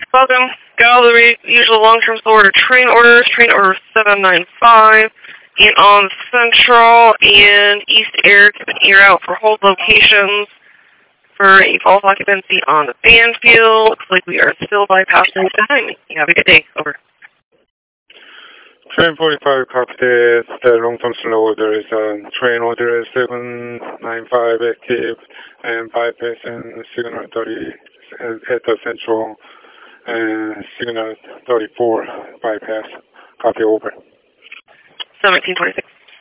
Welcome. Got all the usual long-term order train order 795, and on Central and East Air, keep an ear out for hold locations for a false occupancy on the Banfield. Looks like we are still bypassing behind me. You have a good day. Over. Train 45 copy that. The long-term slow order is train order 795 active and bypass and signal 30 at the Central and signal 34 bypass. Copy over. 1726.